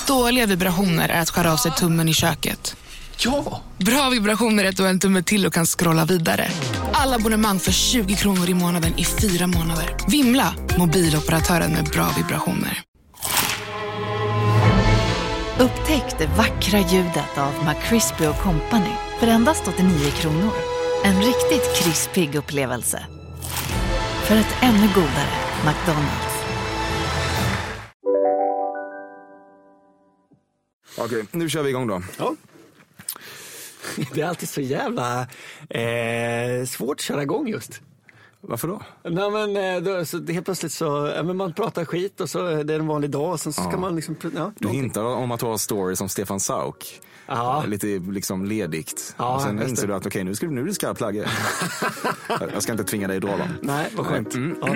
Dåliga vibrationer är att skära av sig tummen i köket. Ja! Bra vibrationer är att du har en tumme till och kan scrolla vidare. Alla abonnemang för 20 kronor i månaden i 4 månader. Vimla, mobiloperatören med bra vibrationer. Upptäck det vackra ljudet av McCrispy & Company för endast 89 kronor. En riktigt krispig upplevelse. För ett ännu godare McDonald's. Okej, nu kör vi igång då. Ja. Det är alltid så jävla svårt att köra igång just. Varför då? Nej, men då, så helt plötsligt så men man pratar skit och så det är en vanlig dag och sen så ska man liksom du hintar om att ha story som Stefan Sauk. Ja. Lite liksom ledigt. Ja, och sen inser du att okej, nu är det skarpt läge. Jag ska inte tvinga dig att dra dem. Nej, vad skönt. Ja.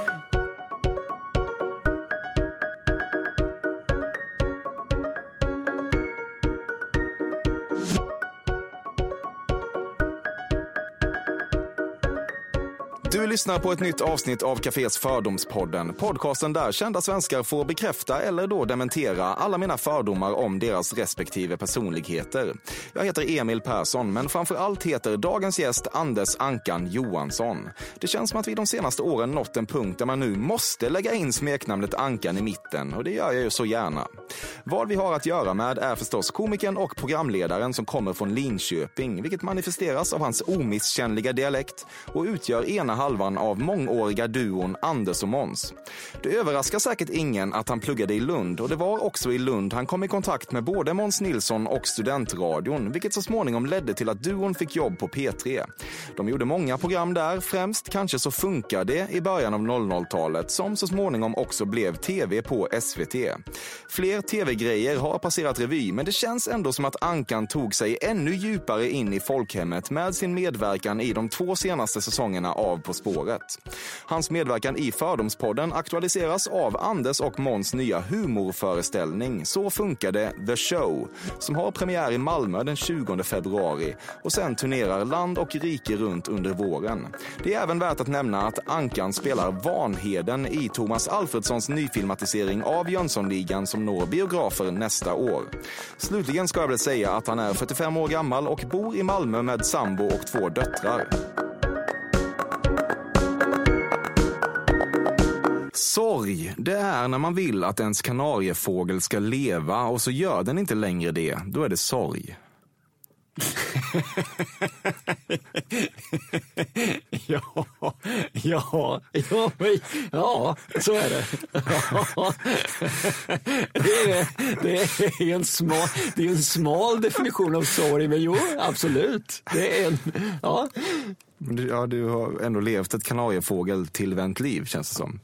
Du lyssnar på ett nytt avsnitt av Cafés Fördomspodden. Podcasten där kända svenskar får bekräfta eller då dementera alla mina fördomar om deras respektive personligheter. Jag heter Emil Persson, men framför allt heter dagens gäst Anders Ankan Johansson. Det känns som att vi de senaste åren nått en punkt där man nu måste lägga in smeknamnet Ankan i mitten, och det gör jag ju så gärna. Vad vi har att göra med är förstås komikern och programledaren som kommer från Linköping, vilket manifesteras av hans omisskännliga dialekt och utgör ena halvan av mångåriga duon Anders och Måns. Det överraskar säkert ingen att han pluggade i Lund, och det var också i Lund han kom i kontakt med både Måns Nilsson och studentradion, vilket så småningom ledde till att duon fick jobb på P3. De gjorde många program där, främst Kanske så funkar det i början av 00-talet, som så småningom också blev tv på SVT. Fler tv-grejer har passerat revy, men det känns ändå som att Ankan tog sig ännu djupare in i folkhemmet med sin medverkan i de 2 senaste säsongerna av På spåret. Hans medverkan i Fördomspodden aktualiseras av Anders och Måns nya humorföreställning Så funkar det, The Show, som har premiär i Malmö den 20 februari och sen turnerar land och rike runt under våren. Det är även värt att nämna att Ankan spelar Vanheden i Thomas Alfredssons nyfilmatisering av Jönssonligan som når biografer nästa år. Slutligen ska jag väl säga att han är 45 år gammal och bor i Malmö med sambo och 2 döttrar. Sorg, det är när man vill att ens kanariefågel ska leva och så gör den inte längre det. Då är det sorg. Ja, så är det. Ja. Det är en smal definition av sorg, men jo, absolut. Det är en, ja. Ja, du har ändå levt ett kanariefågel tillvänt liv, känns det som.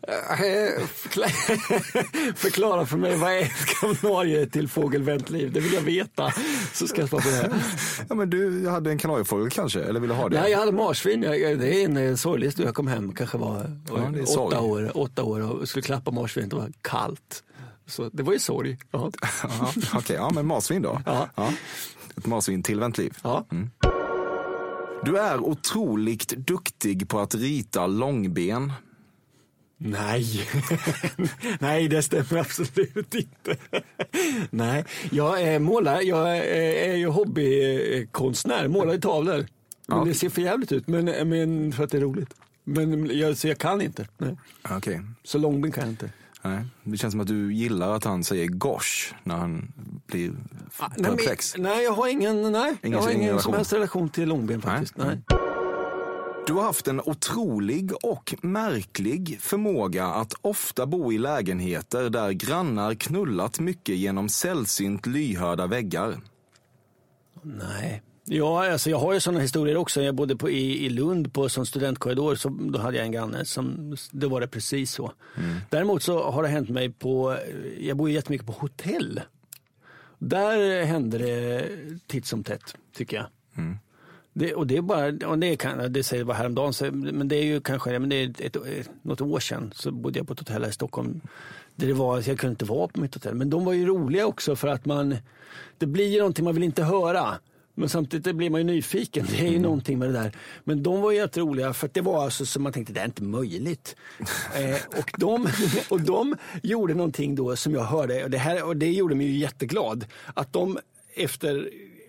Förklara för mig, vad är ett kanarie till fågelvänt liv? Det vill jag veta, så ska jag svara på det här. Ja, men du hade en kanariefågel kanske, eller ville ha det? Nej, jag hade marsvin. Det är en sorglig stund. Jag kom hem, kanske var 8 år och skulle klappa marsvin. Det var kallt. Så det var ju sorg. Ja. Okej, ja, men marsvin då? Ja. Ett marsvin tillvänt liv. Ja. Mm. Du är otroligt duktig på att rita långben. Nej. Nej, det stämmer absolut inte. Nej, jag är målare. Jag är ju hobbykonstnär. Målar i tavlor. Men det ser för jävligt ut. Men för att det är roligt. Men jag kan inte. Nej. Okay. Så långben kan jag inte. Nej, det känns som att du gillar att han säger gosh när han blir perplex. Nej, jag har ingen som helst relation till långben faktiskt. Nej. Du har haft en otrolig och märklig förmåga att ofta bo i lägenheter där grannar knullat mycket genom sällsynt lyhörda väggar. Nej. Ja, alltså jag har ju sådana historier också. Jag bodde i Lund på som studentkorridor, så då hade jag en granne som, det var det precis så. Mm. Däremot så har det hänt mig jag bor ju jättemycket på hotell. Där händer det titt som tätt, tycker jag. Mm. Det är bara, och det säger bara häromdagen, men det är ju kanske, men det är något år sedan så bodde jag på ett hotell här i Stockholm. Där det var, jag kunde inte vara på mitt hotell, men de var ju roliga också för att det blir någonting man vill inte höra. Men samtidigt blir man ju nyfiken. Det är ju någonting med det där. Men de var ju jätteroliga för att det var alltså som man tänkte, det är inte möjligt. Och de gjorde någonting då som jag hörde. Och det gjorde mig ju jätteglad. Att de efter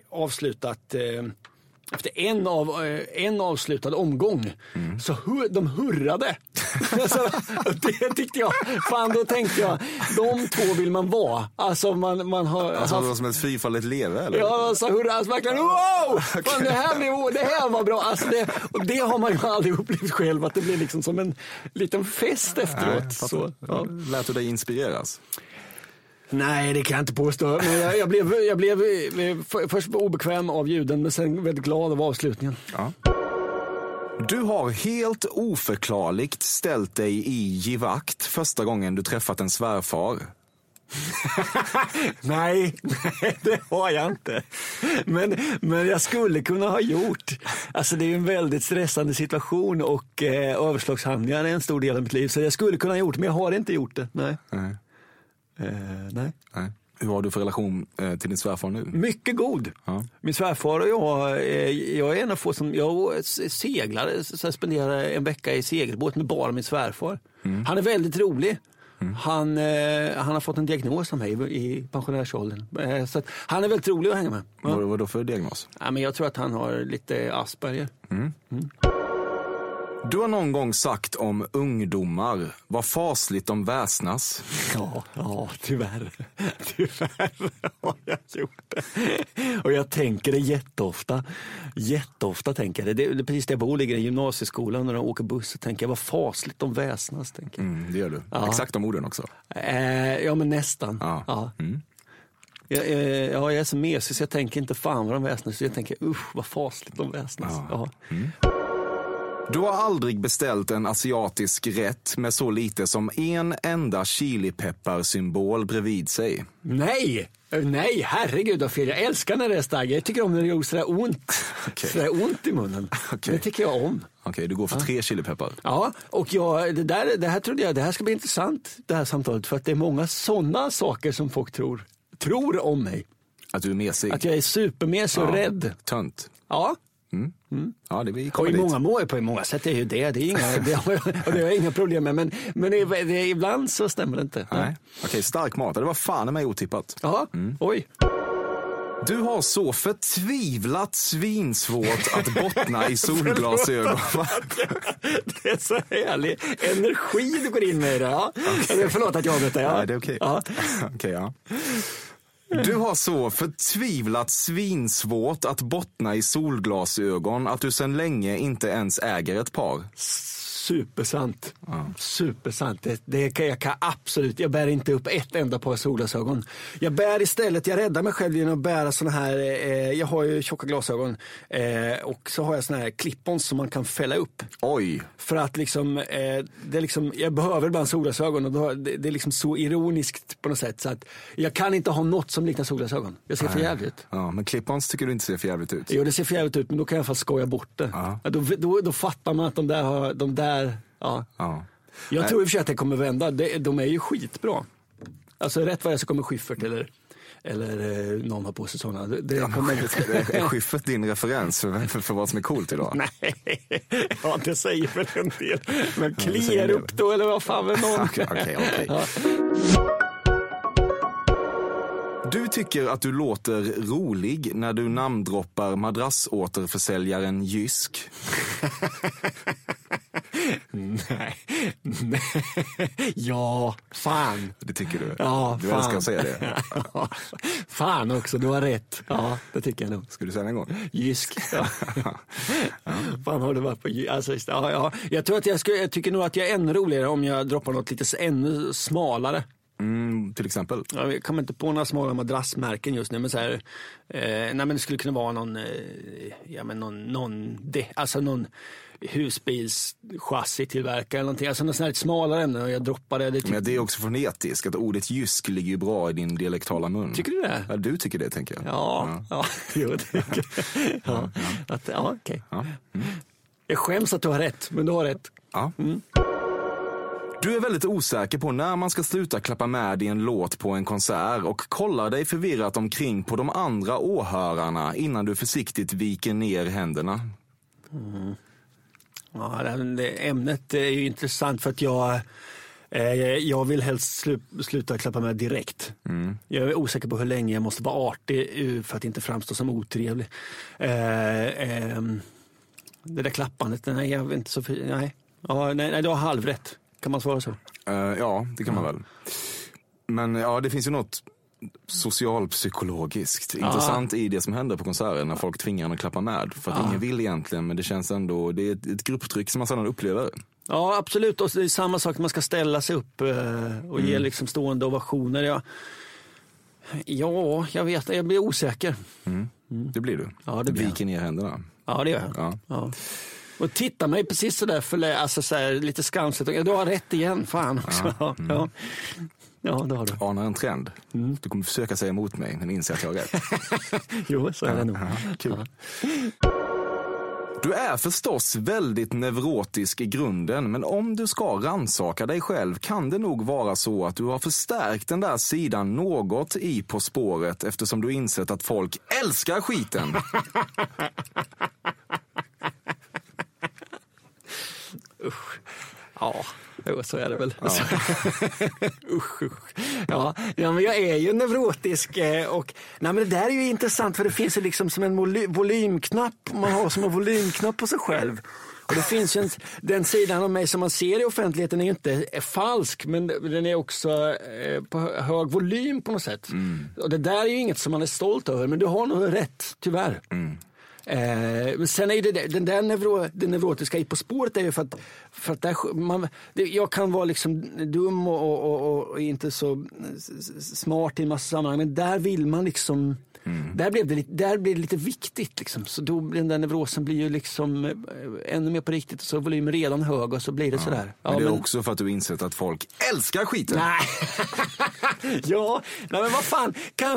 en avslutad omgång så de hurrade. Det tyckte jag. Fan, då tänkte jag, de två vill man vara. Alltså man har haft... som ett fyrfaldigt leve, eller? Ja, så hurra, alltså verkligen, wow! Fan, det här var bra. Alltså det har man ju aldrig upplevt själv, att det blir liksom som en liten fest efteråt. Nej, så, ja. Lät du dig inspireras? Nej, det kan jag inte påstå. Men jag blev först obekväm av ljuden, men sen väldigt glad av avslutningen. Ja. Du har helt oförklarligt ställt dig i givakt första gången du träffat en svärfar. Nej, det har jag inte. Men jag skulle kunna ha gjort. Alltså det är en väldigt stressande situation och överslagshandlingar är en stor del av mitt liv. Så jag skulle kunna ha gjort, men jag har inte gjort det. Nej. Nej. Hur har du för relation till din svärfar nu? Mycket god. Ja. Min svärfar och jag är en av få som jag seglade, så spenderar en vecka i segelbåt med bara min svärfar. Han är väldigt rolig. Han har fått en diagnos av mig i pensionärsåldern. Så att han är väldigt rolig att hänga med. Ja. Vad då för diagnos? Ja, men jag tror att han har lite Asperger. Du har någon gång sagt om ungdomar, vad fasligt de väsnas. Ja, tyvärr har jag gjort det. Och jag tänker det jätteofta tänker jag det. Det är precis där jag bor, ligger i gymnasieskolan, när de åker buss, och tänker jag, vad fasligt de väsnas, tänker jag. Det gör du. Ja. Exakt de orden också. Ja, men nästan. Ja. Jag är så mesig så jag tänker inte fan vad de väsnas, så jag tänker vad fasligt de väsnas. Ja. Du har aldrig beställt en asiatisk rätt med så lite som en enda chilipepparsymbol bredvid sig. Nej, herregud vad fel. Jag älskar när det är starkt. Jag tycker om när det gör sådär ont. Okay. Sådär ont i munnen. Okay. Det tycker jag om. Okej, du går för 3 chilipeppar. Ja, och det här trodde jag, det här ska bli intressant, det här samtalet. För att det är många sådana saker som folk tror om mig. Att du är mesig. Att jag är supermesig och rädd. Tönt. Ja. Ja, det och på många sätt är ju det är inga, det har jag inga problem med, men ibland så stämmer det inte. Nej. Okej, stark mat, det var fan mig otippat. Ja, oj. Du har så förtvivlat svinsvårt att bottna i solglasögon. Det är så härlig energi du går in med det. Ja. Okay. Förlåt att jag vet det. Ja. Nej, det är okej. Ja. Okej, ja. Du har så förtvivlat svinsvårt att bottna i solglasögon att du sedan länge inte ens äger ett par. Supersant. Supersant. Jag kan absolut, jag bär inte upp ett enda par solglasögon. Jag bär istället, jag räddar mig själv genom att bära såna här, jag har ju tjocka glasögon och så har jag såna här klippons som man kan fälla upp. Oj. För att liksom, det är liksom, jag behöver ibland solglasögon och då, det är liksom så ironiskt på något sätt så att jag kan inte ha något som liknar solglasögon. Jag ser för jävligt ut. Ja, men klippons tycker du inte ser för jävligt ut? Jo, det ser för jävligt ut, men då kan jag i alla fall skoja bort det. Ja, då fattar man att de där. Jag tror i och för sig att det kommer vända. De är ju skitbra. Alltså rätt vad jag så kommer Schyffert eller någon har på sig sådana. Är Schyffert din referens för vad som är coolt idag? Nej, det säger väl en del. Men kliar upp då eller vad fan är någon? Okej. Ja. Du tycker att du låter rolig när du namndroppar madrassåterförsäljaren Jysk. Nej. Ja, fan. Det tycker du? Ja, du fan. Älskar att säga det. Fan också, du har rätt. Ja, det tycker jag nog. Ska du säga en gång? Jysk. Ja. Fan har du varit på Jysk? Alltså, ja. Jag tror att jag tycker nog att jag är ännu roligare om jag droppar något lite ännu smalare. Till exempel? Ja, jag kommer inte på några smala madrassmärken just nu, men så här, nej, men det skulle kunna vara någon husbilschassitillverkare eller någonting, alltså något sånt här smalare ämne, och jag droppade det. Men det är också fonetiskt, att ordet jysk ligger ju bra i din dialektala mun. Tycker du det? Ja, du tycker det, tänker jag. Ja, jo, det tycker jag. Okej. Ja. Jag skäms att du har rätt, men du har rätt. Ja. Du är väldigt osäker på när man ska sluta klappa med i en låt på en konsert och kollar dig förvirrat omkring på de andra åhörarna innan du försiktigt viker ner händerna. Ja, det ämnet är ju intressant för att jag vill helst sluta klappa med direkt. Jag är osäker på hur länge jag måste vara artig för att inte framstå som otrevlig. Det där klappandet, nej, jag vet inte så... Nej, nej, du har halvrätt. Kan man svara så? Ja, det kan man väl. Men ja, det finns ju något socialpsykologiskt intressant i det som händer på konserter när folk tvingar en att klappa med. För att ingen vill egentligen, men det känns ändå... Det är ett grupptryck som man sedan upplever. Ja, absolut. Och det är samma sak när man ska ställa sig upp och ge liksom stående ovationer. Ja, jag vet. Jag blir osäker. Det blir du. Ja, det blir viker ner händerna. Ja, det gör jag. Ja. Och titta mig precis sådär alltså så lite skamset. Du har rätt igen, fan också. Ja, det har du. Anar en trend. Du kommer försöka säga emot mig, men inser att jag har rätt. Jo, så är det nog. Kul. Du är förstås väldigt neurotisk i grunden, men om du ska rannsaka dig själv kan det nog vara så att du har förstärkt den där sidan något i På spåret eftersom du insett att folk älskar skiten. Usch. Ja, så är det väl. Ja. Usch. Ja, men jag är ju neurotisk och nej, men det där är ju intressant för det finns ju liksom som en volymknapp, man har som en volymknapp på sig själv. Och det finns ju den sidan av mig som man ser i offentligheten är ju inte falsk, men den är också på hög volym på något sätt. Och det där är ju inget som man är stolt över, men du har nog rätt, tyvärr. Men sen är ju det neurotiska i På spåret är ju för att där jag kan vara liksom dum och inte så smart i en massa sammanhang, men där vill man liksom där blir det lite viktigt liksom. Så då blir den där neurosen blir ju liksom ännu mer på riktigt och så volymen redan hög och så blir det sådär. Ja, men det är också för att du insett att folk älskar skiten. Nej. Men vad fan,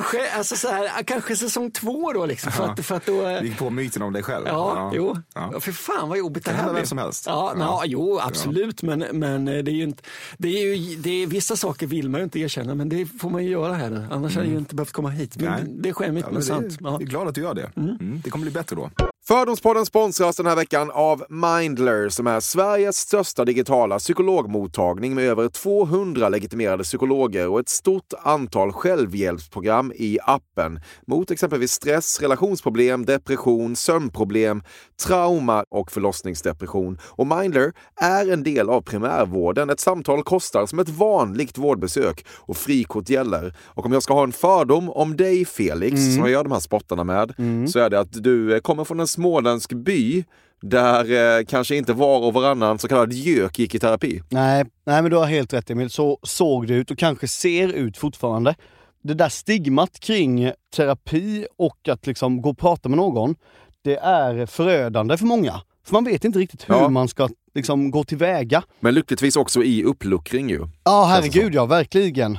kanske säsong 2 då liksom för att då gick på myten om dig själv. Ja, för fan vad jobbigt det här blir. Vem som helst. Jo, absolut, men det är ju inte det är vissa saker vill man ju inte erkänna, men det får man ju göra här. Annars hade jag ju inte behövt komma hit. Men det sker mycket, men sant. Jag är glad att du gör det. Det kommer bli bättre då. Fördomspodden sponsras den här veckan av Mindler som är Sveriges största digitala psykologmottagning med över 200 legitimerade psykologer och ett stort antal självhjälpsprogram i appen mot exempelvis stress, relationsproblem, depression, sömnproblem, trauma och förlossningsdepression. Och Mindler är en del av primärvården. Ett samtal kostar som ett vanligt vårdbesök och frikort gäller. Och om jag ska ha en fördom om dig, Felix, som jag gör de här spottarna med, så är det att du kommer från en småländsk by där kanske inte var och varannan så kallad gök gick i terapi. Nej, men du har helt rätt, Emil. Så såg det ut och kanske ser ut fortfarande. Det där stigmat kring terapi och att liksom gå och prata med någon, det är förödande för många. För man vet inte riktigt hur man ska liksom gå tillväga. Men lyckligtvis också i uppluckring ju. Ja, herregud, ja, verkligen.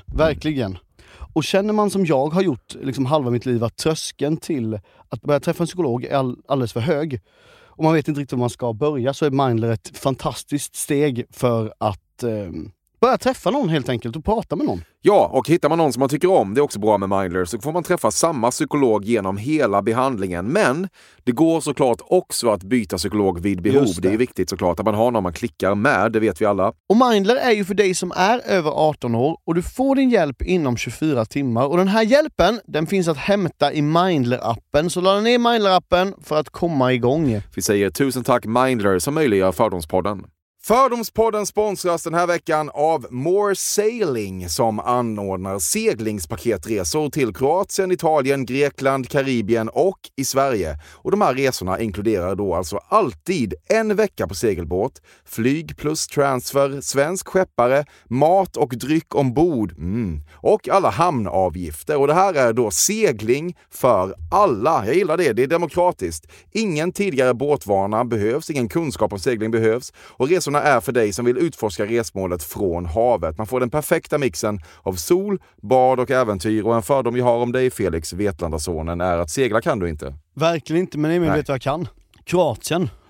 Och känner man som jag har gjort liksom halva mitt liv att tröskeln till att börja träffa en psykolog är alldeles för hög. Och man vet inte riktigt hur man ska börja, så är Mindler ett fantastiskt steg för att börja träffa någon helt enkelt och prata med någon. Ja, och hittar man någon som man tycker om, det är också bra med Mindler, så får man träffa samma psykolog genom hela behandlingen. Men det går såklart också att byta psykolog vid behov. Det är viktigt såklart att man har någon man klickar med, det vet vi alla. Och Mindler är ju för dig som är över 18 år och du får din hjälp inom 24 timmar. Och den här hjälpen, den finns att hämta i Mindler-appen. Så ladda ner Mindler-appen för att komma igång. Vi säger tusen tack Mindler som möjliggör Fördomspodden. Fördomspodden sponsras den här veckan av More Sailing som anordnar seglingspaketresor till Kroatien, Italien, Grekland, Karibien och i Sverige. Och de här resorna inkluderar då alltså alltid en vecka på segelbåt, flyg plus transfer, svensk skeppare, mat och dryck ombord och alla hamnavgifter. Och det här är då segling för alla. Jag gillar det, det är demokratiskt. Ingen tidigare båtvana behövs, ingen kunskap om segling behövs och resorna är för dig som vill utforska resmålet från havet. Man får den perfekta mixen av sol, bad och äventyr. Och en fördom jag har om dig, Felix, Vetlandasonen, är att segla kan du inte. Verkligen inte, men Emil vet vad jag kan. Kroatien.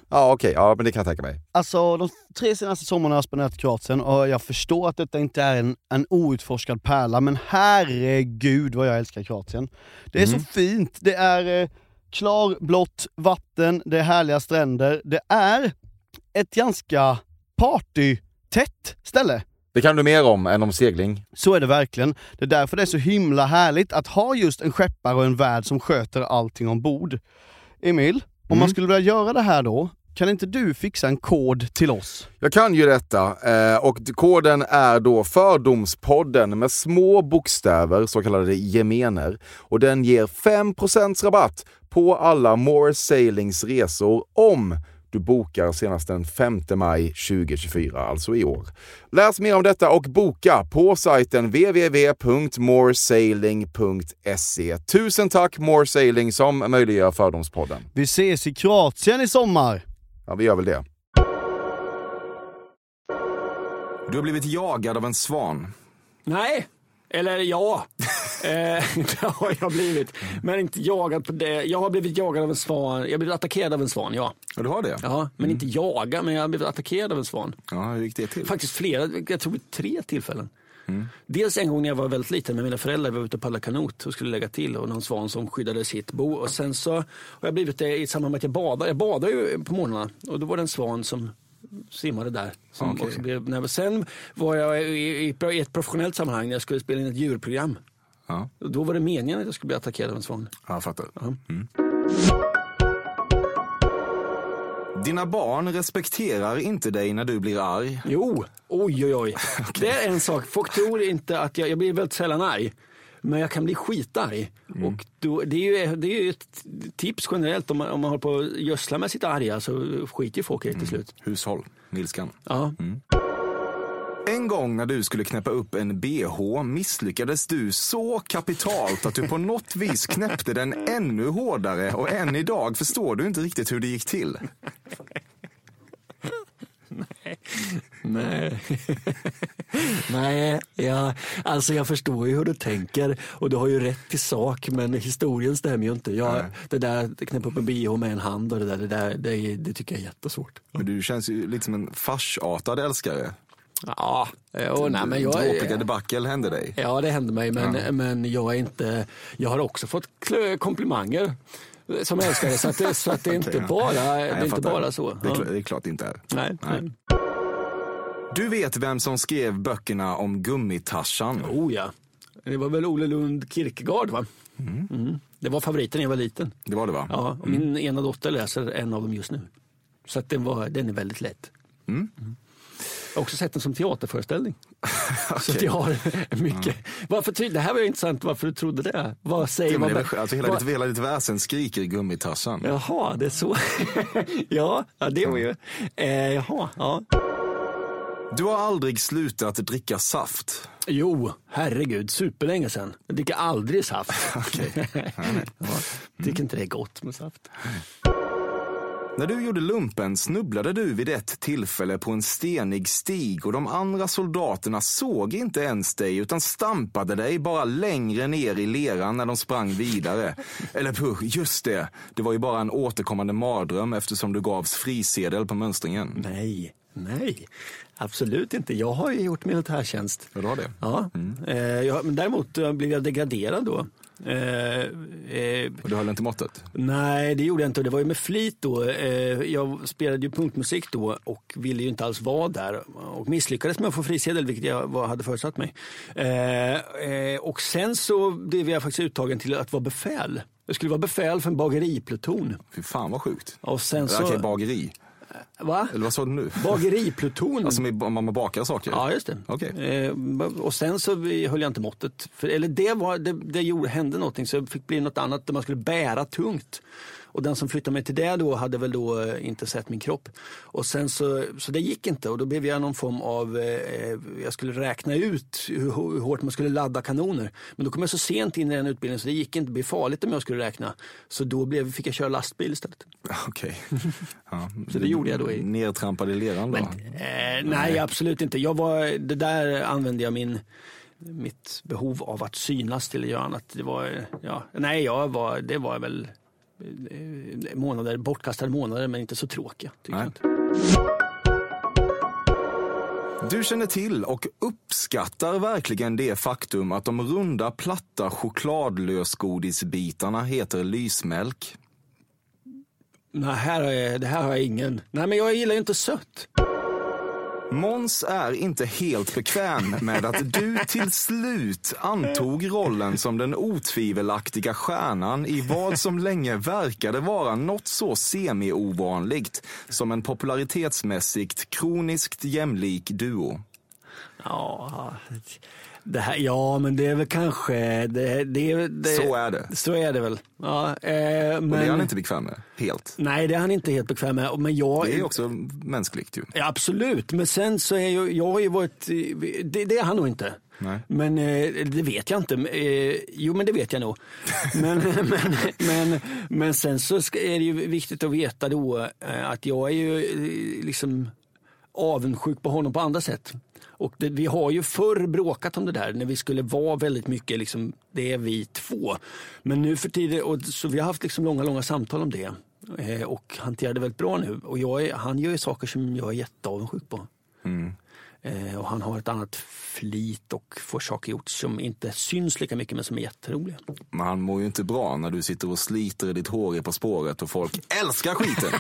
Ja, okej. Ja, men det kan jag tänka mig. Alltså de 3 senaste sommarna har jag spenderat i Kroatien och jag förstår att detta inte är en outforskad pärla, men herregud vad jag älskar Kroatien. Det är så fint, det är klarblått vatten, det är härliga stränder, det är ett ganska partytätt ställe. Det kan du mer om än om segling. Så är det verkligen. Det är därför det är så himla härligt att ha just en skeppare och en värd som sköter allting ombord. Emil, om man skulle vilja göra det här då, kan inte du fixa en kod till oss? Jag kan ju detta och koden är då Fördomspodden med små bokstäver, så kallade gemener. Och den ger 5% rabatt på alla More Sailings resor om du bokar senast den 5 maj 2024, alltså i år. Läs mer om detta och boka på sajten www.moresailing.se. Tusen tack More Sailing som möjliggör Fördomspodden. Vi ses i Kroatien i sommar! Ja, vi gör väl det. Du har blivit jagad av en svan. Nej, eller ja. Det har jag blivit. Men inte jagad på det. Jag har blivit jagad av en svan. Jag har blivit attackerad av en svan, ja. Ja, du har det? Ja, men inte jagad, men jag har blivit attackerad av en svan. Ja, hur gick det till? Faktiskt flera, jag tror 3 tillfällen. Dels en gång när jag var väldigt liten med mina föräldrar, vi var ute och paddlade kanot och skulle lägga till, och någon svan som skyddade sitt bo. Och sen så har jag blivit det i samband med att jag badar. Jag badar ju på morgnarna och då var det en svan som simmade där. Som också blev, sen var jag i ett professionellt sammanhang när jag skulle spela in ett djurprogram. Ja. Då var det meningen att jag skulle bli attackerad av en svan. Ja, jag fattar. Ja. Dina barn respekterar inte dig när du blir arg. Jo, oj. Okay. Det är en sak. Folk tror inte att jag blir väldigt sällan arg. Men jag kan bli skitarg. Och då, det är ju ett tips generellt om man håller på att gödsla med sitt arga, så skiter ju folk till slut. Hushåll, Nilskan. Ja. En gång när du skulle knäppa upp en BH misslyckades du så kapitalt att du på något vis knäppte den ännu hårdare, och än idag förstår du inte riktigt hur det gick till. Nej, jag förstår ju hur du tänker och du har ju rätt till sak, men historien stämmer ju inte. Det där knäppa upp en BH med en hand och det tycker jag är jättesvårt. Men du känns ju lite som en farsartad älskare. Ja, men jag... Dråpliga debacle hände dig. Ja, det hände mig, men jag är inte... Jag har också fått komplimanger som älskare, så att det är inte bara så. Det är klart det inte är. Nej. Du vet vem som skrev böckerna om Gummitarsan? Oh ja, det var väl Ole Lund Kierkegaard, va? Det var favoriten när jag var liten. Det var det, va? Ja, och min ena dotter läser en av dem just nu. Så att den är väldigt lätt. Jag har också sett den som teaterföreställning. Okay. Så att jag har mycket. Det här var ju intressant, varför du trodde det. Vad säger man? Hela ditt väsen skriker Gummitarsan. Jaha, det är så. ja, det var ju. Ja. Du har aldrig slutat dricka saft. Jo, herregud, superlänge sedan. Jag dricker aldrig saft. Okej. Jag tycker inte det är gott med saft. När du gjorde lumpen snubblade du vid ett tillfälle på en stenig stig, och de andra soldaterna såg inte ens dig utan stampade dig bara längre ner i leran när de sprang vidare. Eller just det var ju bara en återkommande mardröm eftersom du gavs frisedel på mönstringen. Nej, absolut inte. Jag har ju gjort militärtjänst. Ja, du har det? Ja, men däremot blev jag degraderad då. Och du höll inte måttet? Nej, det gjorde jag inte. Det var ju med flit då. Jag spelade ju punktmusik då och ville ju inte alls vara där. Och misslyckades med att få frisedel, vilket jag hade förutsatt mig. Och sen så blev jag faktiskt uttagen till att vara befäl. Jag skulle vara befäl för en bageripluton. Fy fan vad sjukt. Och sen så... Okej, bageri. Va? Eller vad sa du nu? Bageripluton. Alltså om man bakar saker? Ja, just det. Okay. Och sen så höll jag inte måttet. Hände någonting, så det fick bli något annat där man skulle bära tungt. Och den som flyttade mig till det då hade väl då inte sett min kropp. Och sen så det gick inte, och då blev jag någon form av, jag skulle räkna ut hur hårt man skulle ladda kanoner. Men då kom jag så sent in i den utbildningen så det gick inte, bli farligt om jag skulle räkna. Så då fick jag köra lastbil istället. Okej. Ja. Så det gjorde jag då. Nedtrampad i leran då? Nej, absolut inte. Det där använde jag mitt behov av att synas till att göra annat. Det var, det var väl månader, bortkastade månader, men inte så tråkiga, tycker jag inte. Du känner till och uppskattar verkligen det faktum att de runda, platta chokladlösgodisbitarna heter lysmjölk? Nej, det här har jag ingen. Nej, men jag gillar ju inte sött. Måns är inte helt bekväm med att du till slut antog rollen som den otvivelaktiga stjärnan i vad som länge verkade vara något så semi-ovanligt som en popularitetsmässigt kroniskt jämlik duo. Ja, det här, ja, men det är väl kanske... Så är det. Så är det väl. Ja, men, och det är han inte bekväm med, helt. Nej, det är han inte helt bekväm med. Men det är också mänskligt ju. Ja, absolut, men sen så är jag har ju varit... Det är han nog inte. Nej. Men det vet jag inte. Jo, men det vet jag nog. Men sen så är det ju viktigt att veta då att jag är ju liksom avundsjuk på honom på andra sätt. Och vi har ju förr bråkat om det där när vi skulle vara väldigt mycket liksom, det är vi två. Men nu för tiden, så vi har haft liksom långa samtal om det. Och hanterar det väldigt bra nu. Och han gör ju saker som jag är jätteavundsjuk på. Mm. Och han har ett annat flit och får saker gjort som inte syns lika mycket men som är jätteroliga. Men han mår ju inte bra när du sitter och sliter i ditt hår i På spåret och folk älskar skiten.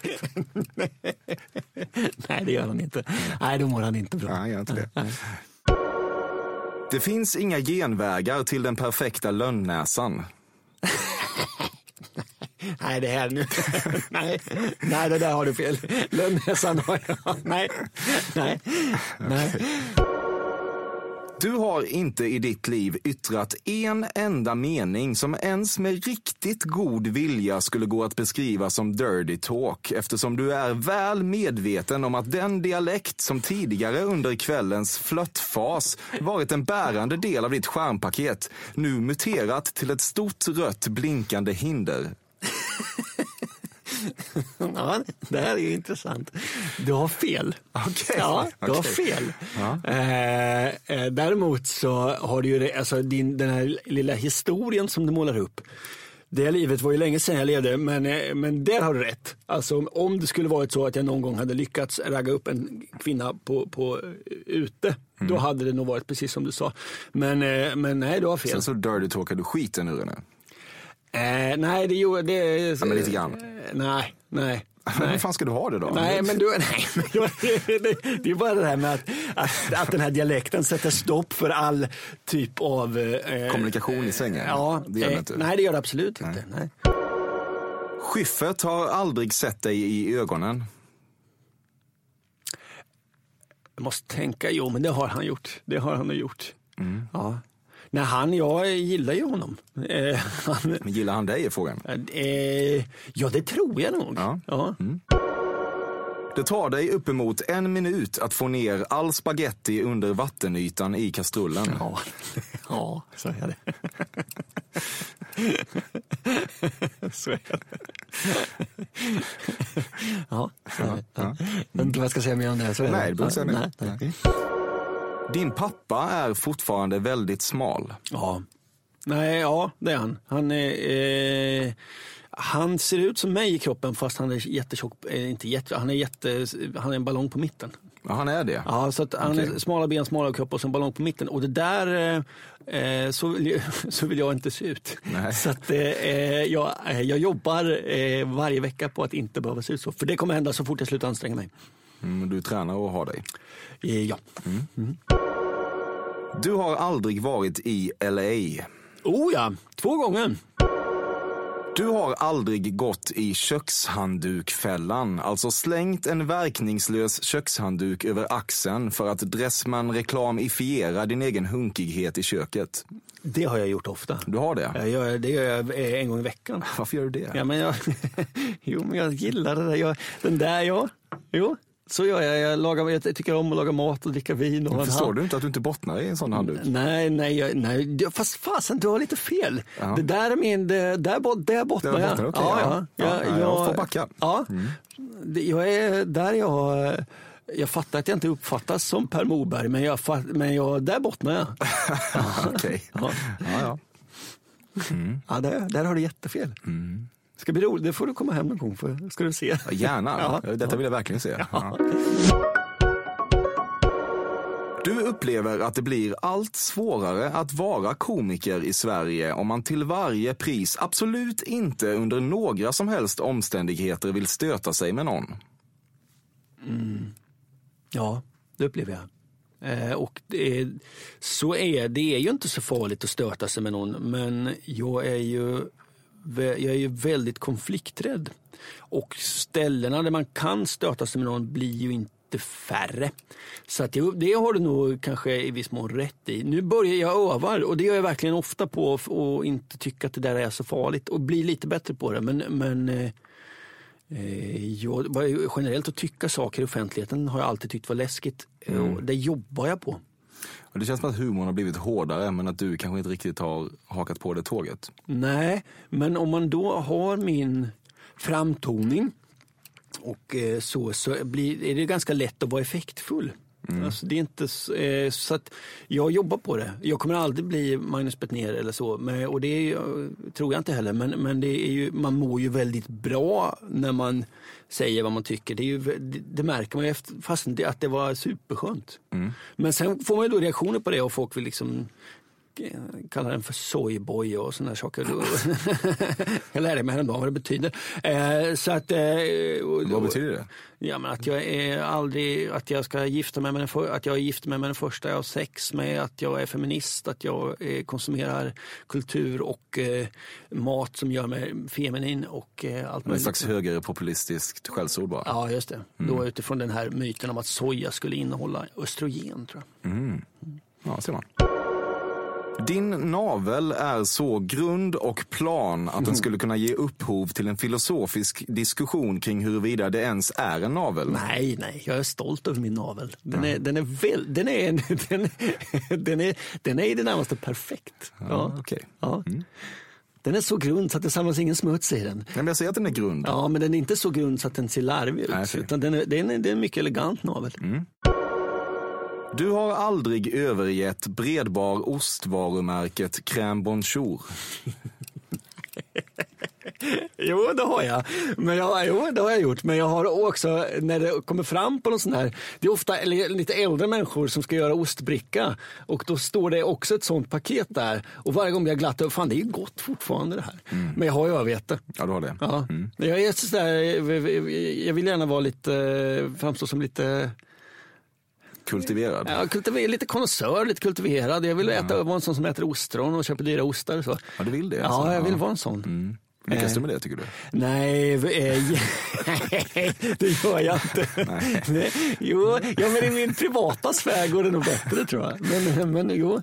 Nej, det gör han inte. Nej, då mår han inte bra. Nej, gör inte det. Nej. Det finns inga genvägar till den perfekta lönnnäsan. Nej, det här nu. Nej, det där har du fel. Lönnnäsan har jag. Nej. Du har inte i ditt liv yttrat en enda mening som ens med riktigt god vilja skulle gå att beskriva som dirty talk, eftersom du är väl medveten om att den dialekt som tidigare under kvällens flöttfas varit en bärande del av ditt skärmpaket nu muterat till ett stort rött blinkande hinder. Ja, det här är ju intressant. Du har fel. Okay. Ja, du har fel. Ja. Däremot så har du ju alltså den här lilla historien som du målar upp. Det livet var ju länge sedan jag levde, men där har du rätt. Alltså om det skulle varit så att jag någon gång hade lyckats ragga upp en kvinna på ute, då hade det nog varit precis som du sa. Men nej, du har fel. Sen så dirty talkar du skiten ur henne. Nej, det gjorde det. Ja, men lite grann. Nej. Men hur fan ska du ha det då? Det är bara det här med att den här dialekten sätter stopp för all typ av... kommunikation i sängen? Ja, det gör det inte. Nej, det gör det absolut inte. Nej. Schyffert har aldrig sett dig i ögonen. Jag måste tänka, men det har han gjort. Det har han gjort. Mm. Ja. Nej, jag gillar ju honom. Men gillar han dig är frågan? Ja, det tror jag nog. Ja. Mm. Det tar dig uppemot 1 minut att få ner all spaghetti under vattenytan i kastrullen. Ja, så är det. Så är det. Ja. Jag vet inte vad jag ska säga mer om det. Så är Nej, det behöver säga mer. Nej. Din pappa är fortfarande väldigt smal. Ja. Nej, det är han. Han ser ut som mig i kroppen fast han är jättetjock. Han är en ballong på mitten. Ja, han är det? Ja, så att han är smala ben, smala kropp och så en ballong på mitten. Och det där så vill jag inte se ut. Nej. Så att jag jobbar varje vecka på att inte behöva se ut så. För det kommer hända så fort jag slutar anstränga mig. Du tränar och har dig? Ja. Du har aldrig varit i LA? Oh ja, 2 gånger. Du har aldrig gått i kökshanddukfällan, alltså slängt en verkningslös kökshandduk över axeln för att Dressman-reklamifiera din egen hunkighet i köket. Det har jag gjort ofta. Du har det? Det gör jag 1 gång i veckan. Varför gör du det? Ja, men jag gillar det där. Så gör jag. Jag tycker om att laga mat och dricka vin. Och förstår du inte att du inte bottnar i en sån handduk? Nej. Fast fasen, du har lite fel. Ja. Det där är min... Där bottnar jag. Okay, jag får backa. Ja. Jag fattar att jag inte uppfattas som Per Morberg, men där bottnar jag. Okej. Ja, där har du jättefel. Ska bli roligt, det får du komma hem någon gång för, ska du se. Ja, gärna, Ja. Detta vill jag verkligen se. Ja. Du upplever att det blir allt svårare att vara komiker i Sverige om man till varje pris absolut inte under några som helst omständigheter vill stöta sig med någon. Ja, det upplever jag. Och det är ju inte så farligt att stöta sig med någon, men jag är ju väldigt konflikträdd. Och ställena där man kan stöta sig med någon blir ju inte färre. Så att det har du nog kanske i viss mån rätt i. Nu börjar jag öva, och det gör jag verkligen ofta på, och inte tycka att det där är så farligt och bli lite bättre på det. Men generellt att tycka saker i offentligheten har jag alltid tyckt var läskigt. Och det jobbar jag på. Och det känns som att humorn har blivit hårdare, men att du kanske inte riktigt har hakat på det tåget. Nej, men om man då har min framtoning och så är det ganska lätt att vara effektfull. Alltså det är inte så att jag jobbar på det. Jag kommer aldrig bli Magnus Bettner eller så, och det tror jag inte heller, men det är ju, man mår ju väldigt bra när man säger vad man tycker. Det märker man ju fast att det var superskönt. Men sen får man ju då reaktioner på det, och folk vill liksom kallar den för soyboy och sådana saker. Jag lärde mig häromdagen vad det betyder. Så att, vad betyder det? Ja, men att jag är aldrig, att jag ska gifta mig med att jag är gift med den första jag har sex med, att jag är feminist, att jag konsumerar kultur och mat som gör mig feminin och allt möjligt. En slags högerpopulistiskt skällsord bara. Ja, just det. Då utifrån den här myten om att soja skulle innehålla östrogen, tror jag. Ja, ser man. Din navel är så grund och plan att den skulle kunna ge upphov till en filosofisk diskussion kring huruvida det ens är en navel. Nej, jag är stolt över min navel. Den är i det närmaste perfekt. Ja, okej. Ja. Den är så grund så att det samlas ingen smuts i den. Men jag säger att den är grund. Ja, men den är inte så grund så att den ser larvig ut. Nej, utan det är en mycket elegant navel. Du har aldrig övergett bredbar ostvarumärket Crème Bonjour. Jo, det har jag. Det har jag gjort. Men jag har också, när det kommer fram på någon sån här, det är ofta lite äldre människor som ska göra ostbricka. Och då står det också ett sånt paket där. Och varje gång jag glattar, fan det är ju gott fortfarande det här. Men jag har ju övergett det. Ja, du har det. Ja. Jag är så där, jag vill gärna vara lite, framstå som lite... Kultiverad. Ja, lite konnässör, lite kultiverad. Jag vill vara en sån som äter ostron och köper dyra ostar och så. Ja, du vill det? Ja, jag vill vara en sån. Lyckas du med det, tycker du? Nej, det gör jag inte. Nej. Jo, men i min privata sfär går det nog bättre, tror jag. Men jo.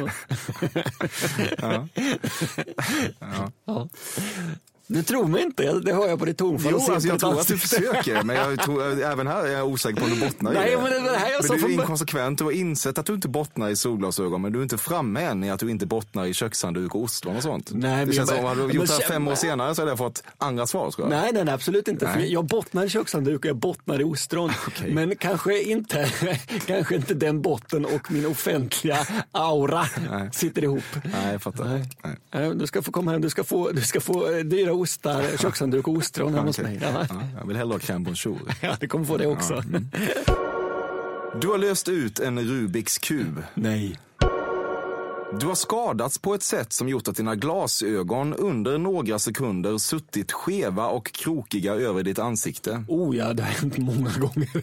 Ja. Du tror mig inte, det hör jag på ditt tonfall. Jo, alltså jag tror att du försöker, men jag tror, även här är jag osäker på om du bottnar i det. Nej, men det här jag men du är inkonsekvent, du har insett att du inte bottnar i solglasögon, men du är inte framme än i att du inte bottnar i kökshandduk och ostron och sånt. Nej, det känns som att du har gjort det här 5 år senare, så har jag fått andra svar, tror jag. Nej, absolut inte. För jag bottnar i kökshandduk och jag bottnar i ostron. Okay. Men kanske inte den botten och min offentliga aura sitter ihop. Nej, jag fattar. Nej. Du ska få komma hem, du ska få dyra ostar, kökshandduk och ostron hemma hos mig. Ja. Jag vill hellre ha Crème Bonjour. Ja, det kommer få det också. Du har löst ut en Rubiks kub. Nej. Du har skadats på ett sätt som gjort att dina glasögon under några sekunder suttit skeva och krokiga över ditt ansikte. Ja, det har hänt många gånger.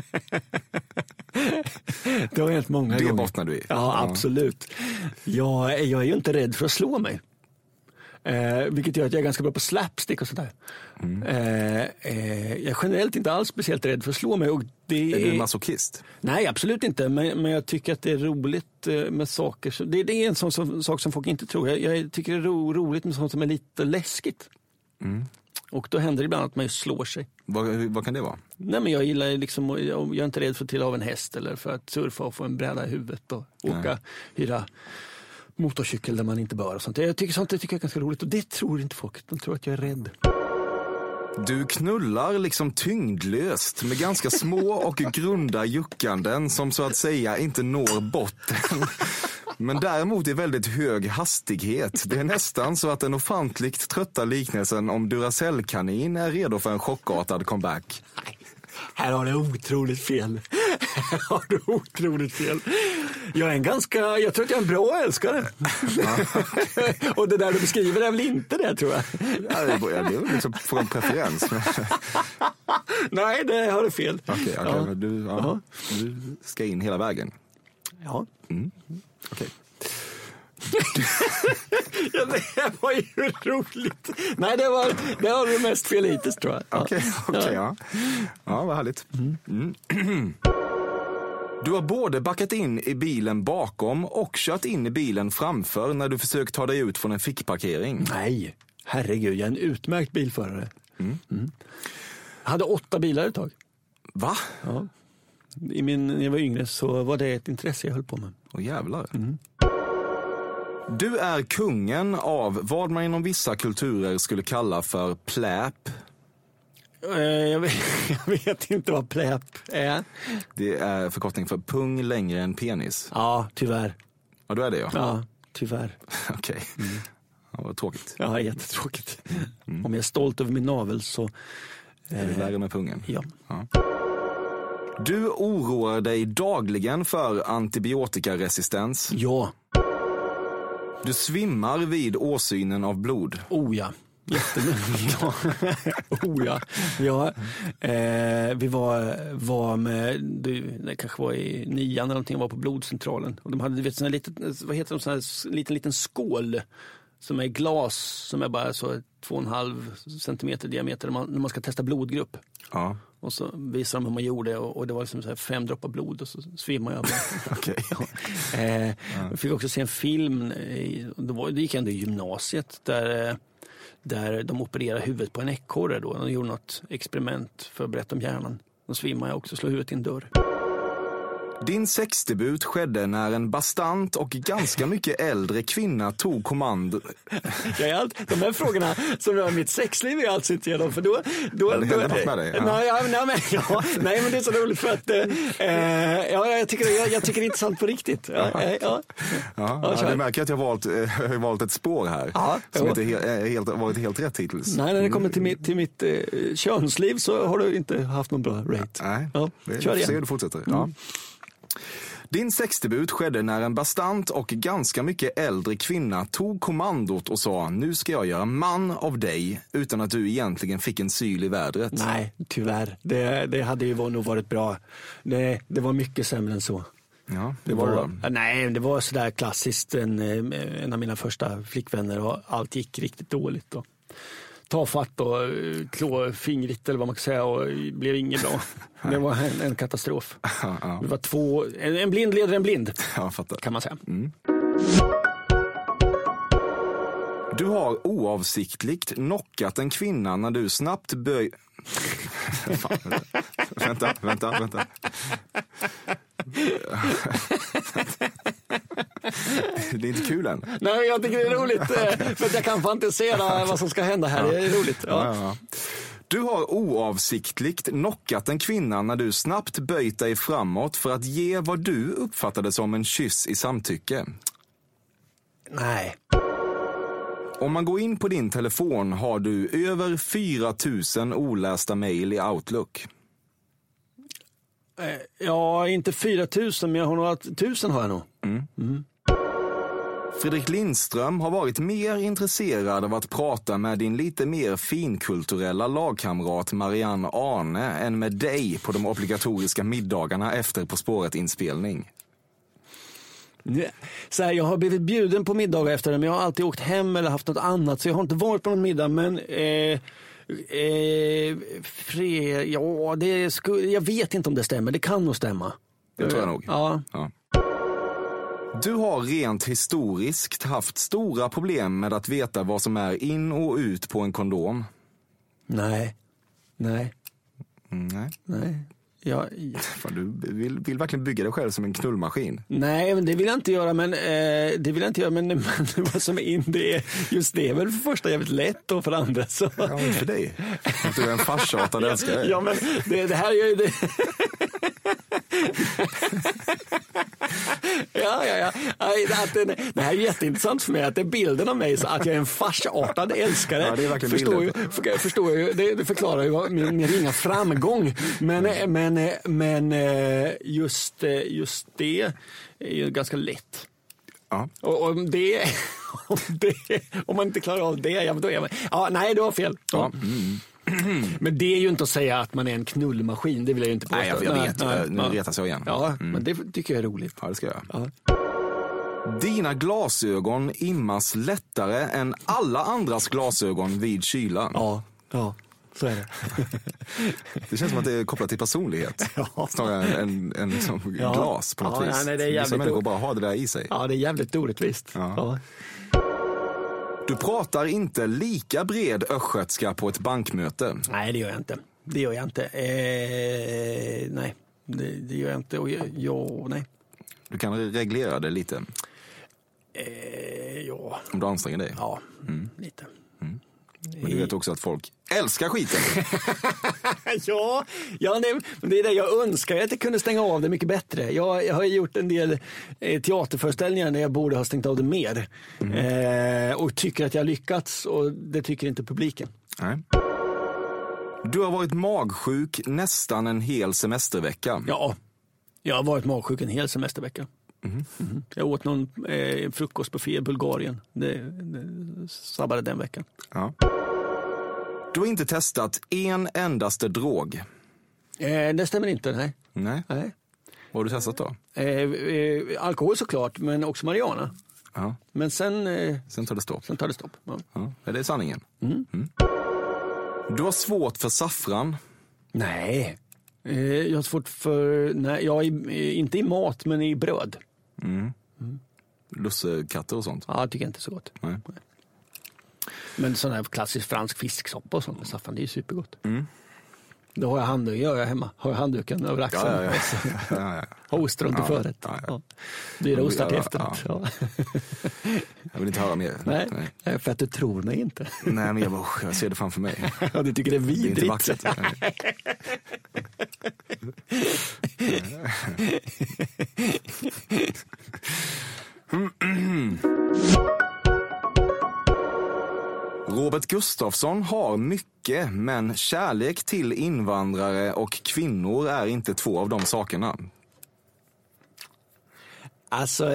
Det har hänt många gånger. Det bottnar du i. Ja, absolut. Jag är ju inte rädd för att slå mig. Vilket gör att jag är ganska bra på slapstick och sådär. Jag är generellt inte alls speciellt rädd för att slå mig. Och är du masochist? Nej, absolut inte. Men jag tycker att det är roligt med saker. Det är en sån sak som folk inte tror. Jag tycker det är roligt med sånt som är lite läskigt. Och då händer det ibland att man slår sig. Vad kan det vara? Nej, men jag gillar liksom, jag är inte rädd för att trilla av en häst eller för att surfa och få en bräda i huvudet och hyra motorcykel där man inte bör och sånt. Jag tycker sånt är ganska roligt, och det tror inte folk. De tror att jag är rädd. Du knullar liksom tyngdlöst med ganska små och grunda juckanden som så att säga inte når botten. Men däremot i väldigt hög hastighet. Det är nästan så att den ofantligt trötta liknelsen om Duracell-kanin är redo för en chockartad comeback. Här har du otroligt fel. Jag tror att jag är en bra älskare. Och det där du beskriver är väl inte det, tror jag. Ja, det är liksom från preferens. Nej, det har du fel. Okej, men du ska in hela vägen. Ja. Okej. Ja, det var ju roligt. Nej, det var det mest fel hittills, tror jag. Okej, ja. Ja, vad härligt. Du har både backat in i bilen bakom och kört in i bilen framför när du försökt ta dig ut från en fickparkering. Nej, herregud, jag är en utmärkt bilförare. Jag hade 8 bilar ett tag. Va? Ja. När jag var yngre så var det ett intresse jag höll på med. Åh jävlar. Du är kungen av vad man inom vissa kulturer skulle kalla för pläp. Jag vet inte vad pläp är. Det är förkortning för pung längre än penis. Ja, tyvärr. Ja, du är det, ja. Ja, tyvärr. Okej. Ja, vad tråkigt. Ja, jättetråkigt. Om jag är stolt över min navel så... Är det värre med pungen? Ja. Du oroar dig dagligen för antibiotikaresistens. Ja. Du svimmar vid åsynen av blod. Oh ja. Vi var med, det kanske var i 9 eller någonting, var på blodcentralen. Och de hade sån här liten skål som är glas, som är bara så 2,5 centimeter diameter när man ska testa blodgrupp. Ja. Och så visade de hur man gjorde och det var liksom så här 5 droppar blod och så svimmade jag. Okej. Jag fick också se en film, det gick ändå i gymnasiet där de opererade huvudet på en ekorre då. De gjorde något experiment för att berätta om hjärnan. Då svimmade jag också, slog huvudet i en dörr. Din sexdebut skedde när en bastant och ganska mycket äldre kvinna tog kommando. De här frågorna som rör mitt sexliv är alltså inte igenom, för då det händer något med dig. Ja. Nej, men det är så roligt för att jag tycker det är intressant på riktigt. Du märker att jag har valt ett spår här som inte varit helt rätt hittills. Nej, när det kommer till mitt könsliv så har du inte haft någon bra rate. Nej, kör igen. Du fortsätter. Ja. Din sexdebut skedde när en bastant och ganska mycket äldre kvinna tog kommandot och sa: nu ska jag göra man av dig, utan att du egentligen fick en syl i vädret. Nej, tyvärr. Det hade ju nog varit bra. Det var mycket sämre än så. Ja, det var... Nej, det var sådär klassiskt. En av mina första flickvänner och allt gick riktigt dåligt då. Tafatt och klåfingrigt eller vad man kan säga, och blev inget bra. Det var en katastrof. Det var en blind leder en blind. Ja, fattar. Kan man säga. Du har oavsiktligt knockat en kvinna när du snabbt Vänta. Det är inte kul än. Nej, jag tycker det är roligt för att jag kan fantisera vad som ska hända här. Det är roligt. Ja. Du har oavsiktligt knockat en kvinna när du snabbt böjt dig framåt för att ge vad du uppfattade som en kyss i samtycke. Nej. Om man går in på din telefon har du över 4 000 olästa mejl i Outlook. Ja, inte 4 000, men jag har några 1000 har jag nog. Fredrik Lindström har varit mer intresserad av att prata med din lite mer finkulturella lagkamrat Marianne Arne än med dig på de obligatoriska middagarna efter På spåret-inspelning. Så här, jag har blivit bjuden på middagar efter det, men jag har alltid åkt hem eller haft något annat, så jag har inte varit på någon middag, men jag vet inte om det stämmer. Det kan nog stämma. Det tror jag nog. Ja. Du har rent historiskt haft stora problem med att veta vad som är in och ut på en kondom. Nej. Fan, du vill verkligen bygga dig själv som en knullmaskin. Nej, men det vill jag inte göra. Men vad som är in, det är väl för första jävligt lätt och för andra så. Ja, men för dig. Att du är en farsartad älskare. Ja, men det här gör ju det. Ja. Det här är jätteintressant för mig, att det är bilden av mig så att jag är en farsartad älskare. Ja, det är verkligen förstår ju, det förklarar ju min ringa framgång. Men just det är ju ganska lätt. Ja. Och om man inte klarar av det, då är man... Ja, nej, du har fel. Ja. Men det är ju inte att säga att man är en knullmaskin, det vill jag ju inte påstå. Nej, jag vet. Nu retas jag igen. Ja, men det tycker jag är roligt. Ja, det ska jag. Ja. Dina glasögon immas lättare än alla andras glasögon vid kyla. Ja, så är det. Det känns som att det är kopplat till personlighet. Snarare än liksom glas på något vis. Nej, det är jävligt. Vissa människor bara har det där i sig. Ja, det är jävligt orättvist. Ja. Du pratar inte lika bred östgötska på ett bankmöte. Nej, det gör jag inte. Nej, det gör jag inte. Och nej. Du kan reglera det lite. Ja. Om du anstränger dig. Ja, lite. Men du vet också att folk älskar skiten. Men det är det jag önskar, att jag kunde stänga av det mycket bättre. Jag har gjort en del teaterföreställningar där jag borde ha stängt av det mer. Och tycker att jag har lyckats, och det tycker inte publiken. Nej. Du har varit magsjuk nästan en hel semestervecka. Ja, jag har varit magsjuk en hel semestervecka. Jag åt någon frukostbuffé i Bulgarien. Det sabbade den veckan. Ja. Du har inte testat en endaste drog. Det stämmer inte, nej. Vad har du testat då? Alkohol såklart, men också marijuana. Ja. Men sen tar det stopp. Ja. Är det sanningen? Du har svårt för saffran. Nej. Jag har svårt för... Nej, inte i mat, men i bröd. Lussekatter och sånt? Ja, jag tycker inte så gott. Nej. Men sån här klassisk fransk fisksoppa och sånt med saffran, det är supergott. Då har jag hemma. Har jag handduken över axeln. Ja. Har ostron till förrätt. Ja. Dyra ostar till efterrätt. Ja. Jag vill inte höra mer. Nej, för att du tror mig inte. Nej, men jag ser det framför mig. Ja, du tycker det är vidrigt. Det är inte vackert. Robert Gustafsson har mycket, men kärlek till invandrare och kvinnor är inte två av de sakerna. Alltså,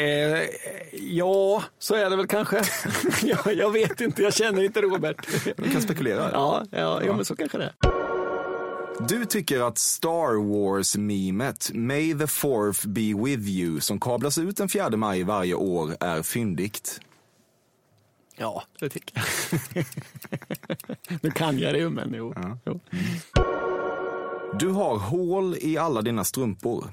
ja, så är det väl kanske. Jag vet inte, jag känner inte Robert. Du kan spekulera. Ja, men så kanske det. Du tycker att Star Wars-memet May the 4th be with you, som kablas ut den 4 maj varje år, är fyndigt. Ja, det tycker jag. Nu kan jag det ju, men jo. Jo. Du har hål i alla dina strumpor.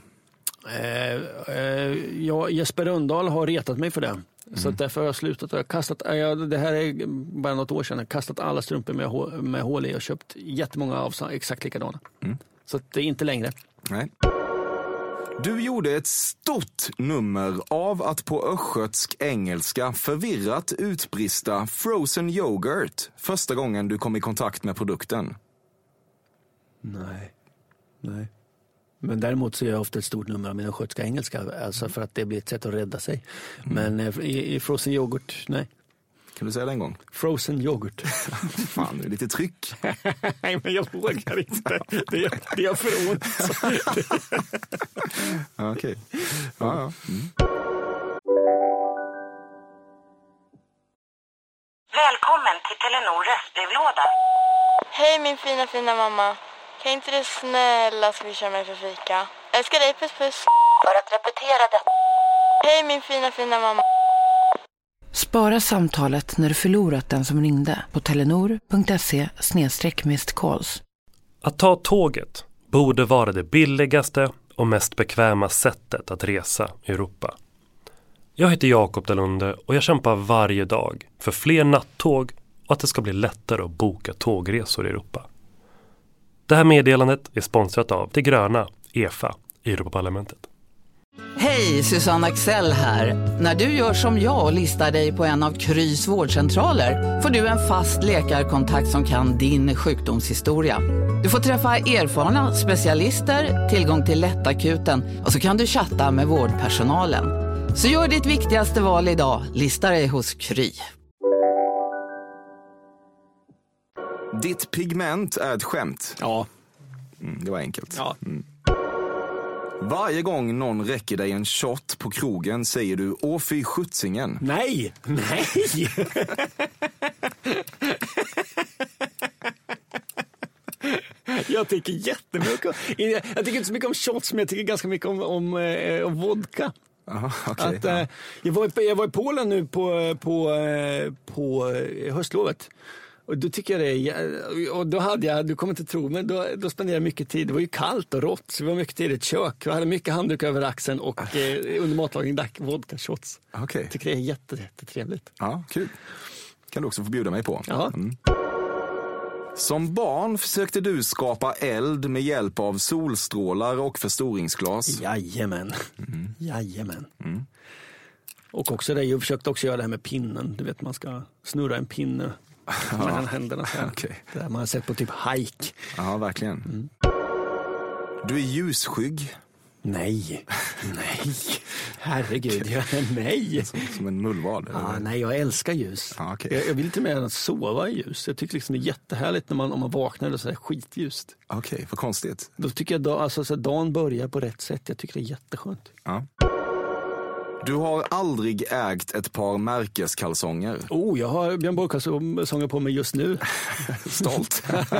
Jesper Rönndahl har retat mig för det. Så därför har jag slutat. Jag har kastat, det här är bara något år sedan. Jag har kastat alla strumpor med hål i och köpt jättemånga av exakt likadana. Så det är inte längre. Nej. Du gjorde ett stort nummer av att på östgötsk engelska förvirrat utbrista frozen yoghurt första gången du kom i kontakt med produkten. Nej. Men däremot så är jag ofta ett stort nummer av min östgötska engelska, alltså för att det blir ett sätt att rädda sig. Men i frozen yoghurt, nej. Kan du säga det en gång? Frozen yoghurt. Fan, det är lite tryck. Nej, men jag vågar inte. Det är för ont. Okej. Ja. Välkommen till Telenor röstbrevlåda. Hej min fina mamma. Kan inte du snälla swisha mig för fika? Jag älskar dig, puss. För att repetera det. Hej min fina mamma. Spara samtalet när du förlorat den som ringde på telenor.se/missed-calls. Att ta tåget borde vara det billigaste och mest bekväma sättet att resa i Europa. Jag heter Jakob Dalunde och jag kämpar varje dag för fler nattåg och att det ska bli lättare att boka tågresor i Europa. Det här meddelandet är sponsrat av Det gröna, EFA, i Europaparlamentet. Hej, Susanne Axel här. När du gör som jag och listar dig på en av Krys vårdcentraler får du en fast läkarkontakt som kan din sjukdomshistoria. Du får träffa erfarna specialister, tillgång till lättakuten och så kan du chatta med vårdpersonalen. Så gör ditt viktigaste val idag, lista dig hos Kry. Ditt pigment är ett skämt. Ja. Det var enkelt. Ja. Varje gång någon räcker dig en shot på krogen säger du åh fy skjutsingen. Nej. Jag tycker jättemycket. Jag tycker inte så mycket om shots, men jag tycker ganska mycket om vodka. Aha, okay, Jag var i Polen nu på höstlovet. Och då tycker jag och då hade jag, du kommer inte tro, men då spenderade jag mycket tid. Det var ju kallt och rått, så det var mycket tid i ett kök. Jag hade mycket handduk över axeln och under matlagning drack vodka shots. Okay. Tycker det är jättetrevligt. Ja, kul. Kan du också få bjuda mig på. Ja. Som barn försökte du skapa eld med hjälp av solstrålar och förstoringsglas. Jajamän. Och också jag försökte också göra det här med pinnen. Du vet, man ska snurra en pinne mellan händerna. Okay. Det där man har sett på typ hike. Ja, verkligen. Du är ljusskygg. Nej. Herregud, nej. Som en mullvad? Nej, jag älskar ljus. Okay. Jag vill inte mer än att sova i ljus. Jag tycker liksom det är jättehärligt när om man vaknar och så är skitljust. Okej, vad konstigt. Då tycker jag så dagen börjar på rätt sätt. Jag tycker det är jätteskönt. Ja. Du har aldrig ägt ett par märkeskalsonger. Jag har Björn Borg-kalsonger på mig just nu. Stolt.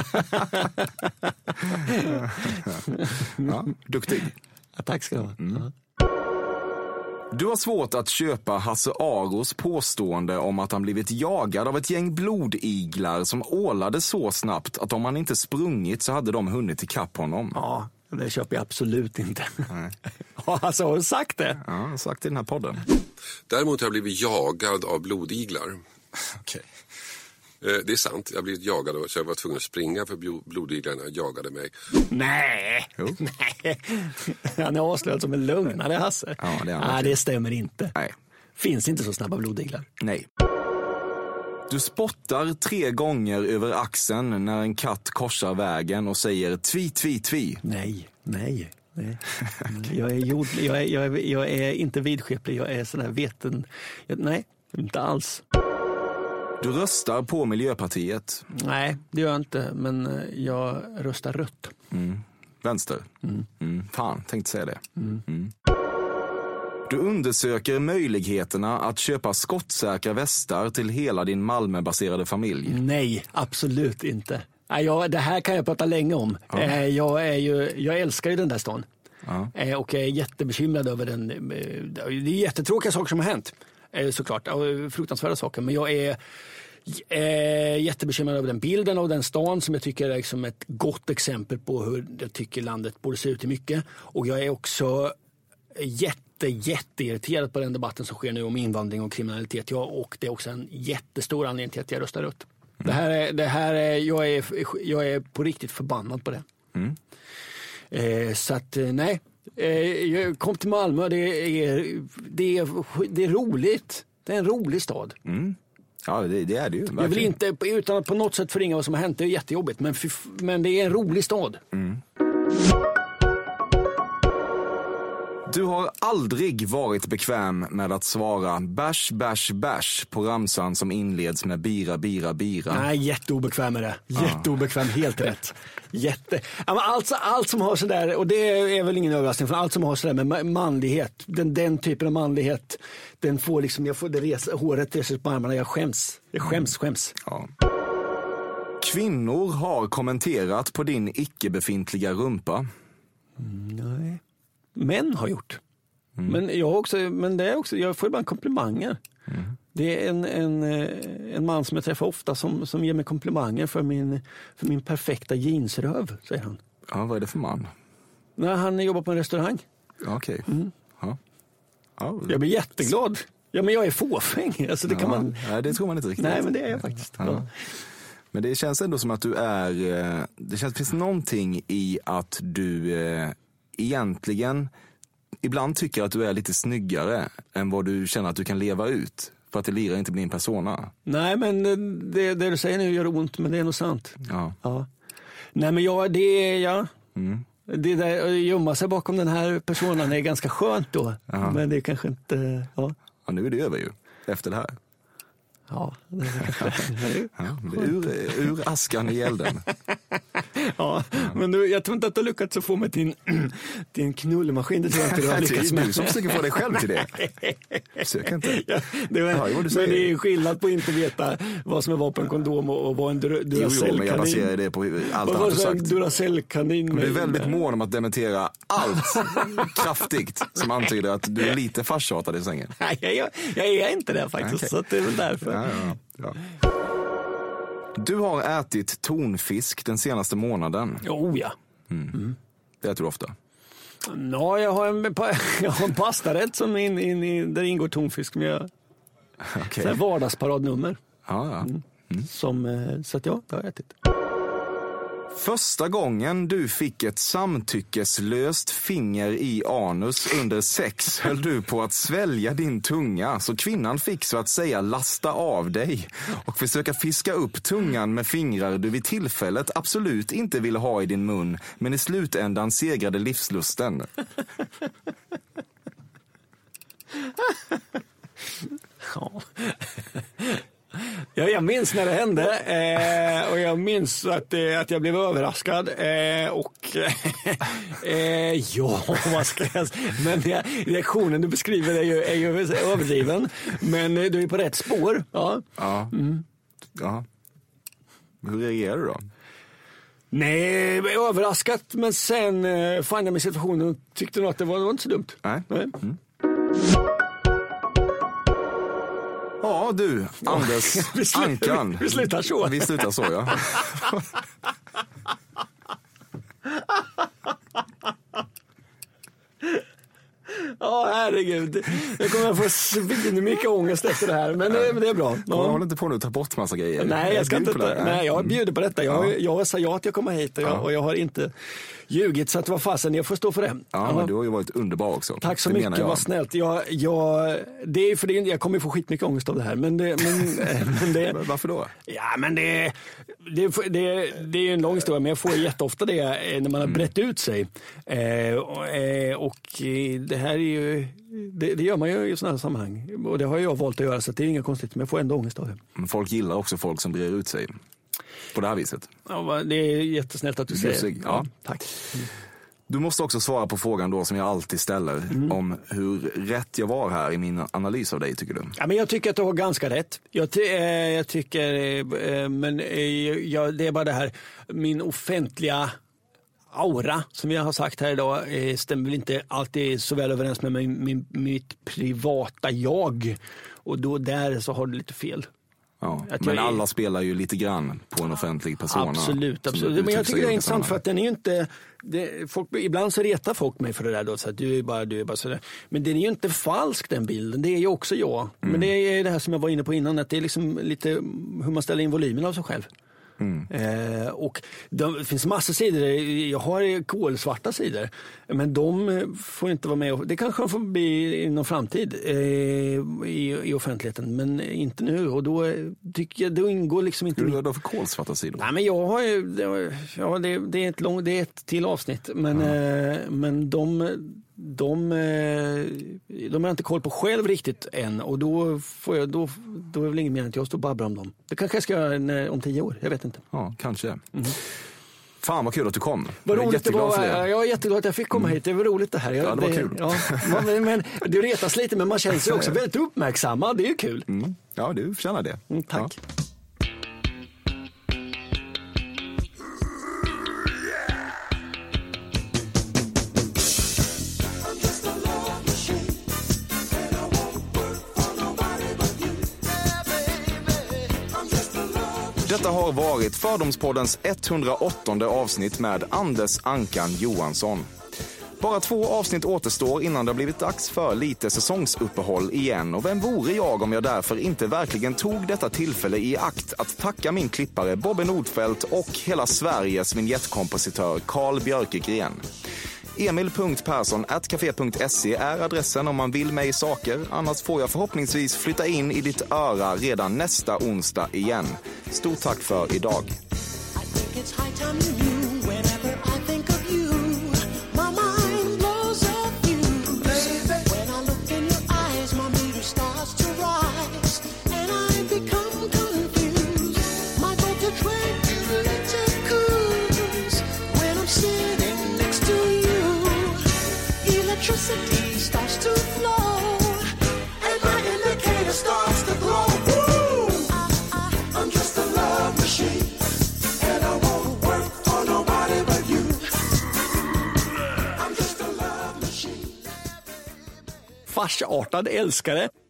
Ja, duktig. Ja, tack ska du ha. Du har svårt att köpa Hasse Aros påstående om att han blivit jagad av ett gäng blodiglar som ålade så snabbt att om han inte sprungit så hade de hunnit ikapp honom. Ja, det köper jag absolut inte. Alltså, har du sagt det? Ja, jag har sagt det i den här podden. Däremot har jag blivit jagad av blodiglar. Okej. Det är sant, jag har blivit jagad så jag var tvungen att springa för blodiglarna jagade mig. Nej. Han är avslöjad som en lögnare, Hasse. Ja, det stämmer inte. Nej. Finns inte så snabba blodiglar. Nej. Du spottar 3 gånger över axeln när en katt korsar vägen och säger tvi, tvi, tvi. Nej. Jag är inte vidskeplig, jag är sån här nej, inte alls. Du röstar på Miljöpartiet. Nej, det gör jag inte, men jag röstar rött. Vänster. Fan, tänkte säga det. Du undersöker möjligheterna att köpa skottsäkra västar till hela din Malmö-baserade familj. Nej, absolut inte. Det här kan jag prata länge om. Ja. Jag älskar ju den där stan. Ja. Och jag är jättebekymrad över den. Det är jättetråkiga saker som har hänt. Såklart, fruktansvärda saker. Men jag är jättebekymrad över den bilden av den stan som jag tycker är liksom ett gott exempel på hur jag tycker landet borde se ut i mycket. Och jag är också jätteirriterad på den debatten som sker nu om invandring och kriminalitet. Och det är också en jättestor anledning till att jag röstar rött. Jag är på riktigt förbannad på det. Så att nej, jag kom till Malmö, det är roligt. Det är en rolig stad. Ja, det är det ju. Jag vill inte, utan att på något sätt förringa vad som har hänt, det är jättejobbigt, men det är en rolig stad. Du har aldrig varit bekväm med att svara bärs, bärs, bärs på ramsan som inleds med bira, bira, bira. Nej, jätteobekväm med det. Jätteobekväm, helt rätt. Allt som har sådär, och det är väl ingen överraskning, för allt som har sådär med manlighet, den typen av manlighet, den får liksom, håret reser på armarna, jag skäms. Ja. Kvinnor har kommenterat på din icke-befintliga rumpa. Nej. Män har gjort. Men jag får ibland komplimanger. Det är en man som jag träffar ofta som ger mig komplimanger för min perfekta jeansröv, säger han. Ja, vad är det för man? Nej, han jobbar på en restaurang. Okej. Ja. Jag blir jätteglad. Ja, men jag är fåfäng. Alltså, det kan man... Nej, det tror man inte riktigt. Nej, men det är jag faktiskt. Ja. Men det känns ändå som att du är... Det finns någonting i att du egentligen ibland tycker att du är lite snyggare än vad du känner att du kan leva ut. För att det lirar inte blir en persona. Nej, men det du säger nu gör ont, men det är nog sant. Ja. Nej, men det där att gömma sig bakom den här personen är ganska skönt då. Ja. Men det är kanske inte... Ja, nu är det över ju. Efter det här. Ja, det är ur askan i elden. Ja, men jag tror inte att du har lyckats att få mig till en knullmaskin. Det tror jag inte du har lyckats med. Det är du som försöker få dig själv till det. Försök inte. Ja, men det är skillnad på att inte veta vad som är vapenkondom och vad en Duracell-kanin. Men jag baserar det på allt annat du sagt. Duracell-kanin. Du är väldigt mån om att dementera allt kraftigt som antyder att du är lite farshatad i sängen. Nej, jag är inte det faktiskt. Okay. Så att det är väl därför. Ja. Du har ätit tonfisk den senaste månaden. Oh ja. Det äter du ofta. Ja, jag har en pastarätt som där ingår tonfisk med vardagsparadnummer. Så att det har jag ätit. Första gången du fick ett samtyckeslöst finger i anus under sex höll du på att svälja din tunga, så kvinnan fick så att säga lasta av dig och försöka fiska upp tungan med fingrar du vid tillfället absolut inte ville ha i din mun, men i slutändan segrade livslusten. Ja, jag minns när det hände och jag minns att jag blev överraskad vad ska jag säga? Men reaktionen du beskriver är ju överdriven, men du är på rätt spår. Ja. Hur reagerar du då? Nej, överraskat, men sen fann jag mig i situationen och tyckte nog att det var inte så dumt. Nej. Ja du, Anders Ankan. Vi slutar så. Vi slutar så, ja. Ja, herregud. Jag kommer att få svinmycket ångest efter det här, men det är bra. Jag håller inte på nu att ta bort massa grejer. Nej, jag ska inte. Nej, jag bjuder på detta. Jag sa ja att jag kommer hit och jag har inte ljugit, så att vad fasen, jag får stå för det. Ja, men du har ju varit underbar också. Tack så mycket, vad snällt. Det är för det, jag kommer få skitmycket ångest av det här, men det varför då? Ja, men det är ju en lång historia, men jag får jätteofta det när man har brett ut sig. Och det här är ju, det gör man ju i sådana här sammanhang. Och det har jag valt att göra, så det är inga konstigt, men jag får ändå ångest av det. Men folk gillar också folk som brer ut sig på det här viset. Ja, det är jättesnällt att du säger. Ja, tack. Du måste också svara på frågan då som jag alltid ställer om hur rätt jag var här i min analys av dig, tycker du? Ja, men jag tycker att du har ganska rätt. Jag tycker, men det är bara det här, min offentliga aura som jag har sagt här idag stämmer väl inte alltid så väl överens med mitt privata jag. Och då där så har du lite fel. Ja, men alla spelar ju lite grann på en offentlig persona. Absolut. Men jag tycker det är intressant för att den är ju inte... ibland så retar folk mig för det där då, så att du är bara sådär. Men den är ju inte falsk, den bilden. Det är ju också jag. Men det är det här som jag var inne på innan, att det är liksom lite hur man ställer in volymen av sig själv. Och det finns massor sidor. Jag har kolsvarta sidor, men de får inte vara med. Det kanske får bli i någon framtid i offentligheten, men inte nu. Och då tycker jag det ingår liksom inte. Hur är det då för kolsvarta sidor? Nej, men jag har ju det är ett till avsnitt, men de har inte koll på själv riktigt än, och då är väl ingen mening att jag står och babblar om dem. Det kanske jag ska göra om 10 år, jag vet inte. Ja, kanske. Fan vad kul att du kom. Vad roligt det var. Jag är jätteglad att jag fick komma hit. Det var roligt det här. Ja, det var kul. Ja, men det retas lite, men man känner sig också väldigt uppmärksamma. Det är ju kul. Ja, du förtjänar det. Tack. Ja. Detta har varit Fördomspoddens 108:e avsnitt med Anders Ankan Johansson. Bara 2 avsnitt återstår innan det har blivit dags för lite säsongsuppehåll igen, och vem vore jag om jag därför inte verkligen tog detta tillfälle i akt att tacka min klippare Bobbe Nordfeldt och hela Sveriges vignettkompositör Carl Björkegren. emil.persson@café.se är adressen om man vill mig saker. Annars får jag förhoppningsvis flytta in i ditt öra redan nästa onsdag igen. Stort tack för idag. Electricity starts to flow, and my indicator starts to glow. Woo! I'm just a love machine, and I won't work for nobody but you. I'm just a love machine. Farsartad älskare.